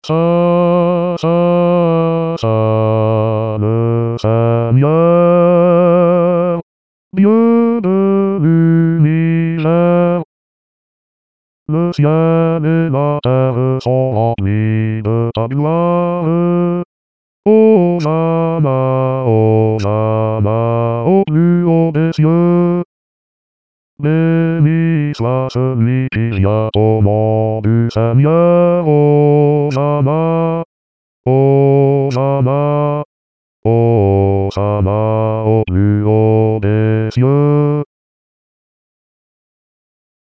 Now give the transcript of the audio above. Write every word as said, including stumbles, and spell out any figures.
Ça, ça, ça le Seigneur, Dieu de l'univers. Le ciel et la terre sont remplis de ta gloire. Hosanna, Hosanna, au plus haut des cieux. Béni soit celui qui vient au nom du Seigneur. Hosanna, Hosanna, Hosanna, au plus haut des cieux.